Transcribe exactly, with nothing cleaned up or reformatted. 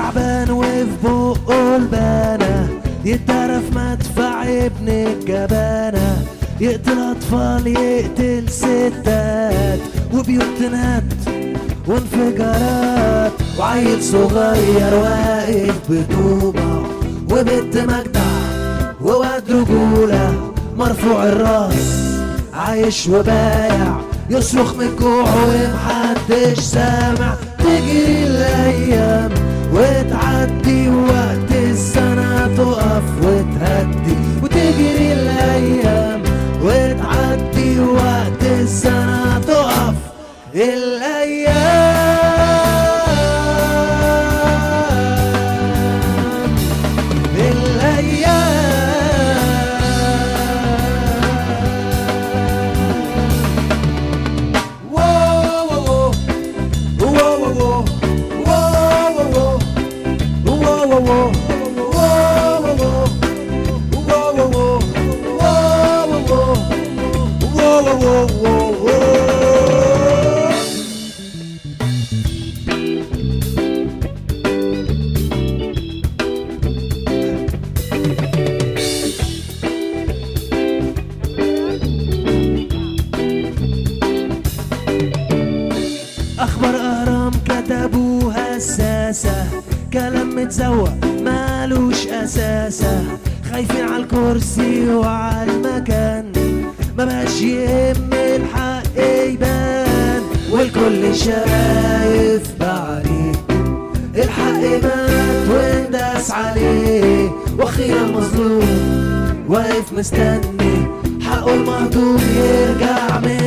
تعبان وفي بقه البانة، يتعرف مدفع ابن الجبانة، يقتل أطفال يقتل ستات وبيوت تنهد وانفجارات، وعيل صغير واقف بطوبة وبنت مجدع وواد رجولة مرفوع الراس عايش وبايع يصرخ من الجوع ومحدش سامع. تجري الأيام وتعدي ووقت السنة تقف وتهدي، وتجري الأيام وتعدي ووقت السنة تقف الأيام الأيام. أخبار أهرام كتبوها الساسة، كلام متزوق مالوش أساسة، خايفين على الكرسي وعلى المكان، مبقاش يهم الحق يبان، والكل شايف بعديه الحق مات وانداس عليه، واخيرا المظلوم واقف مستني حقه المهضوم يرجع من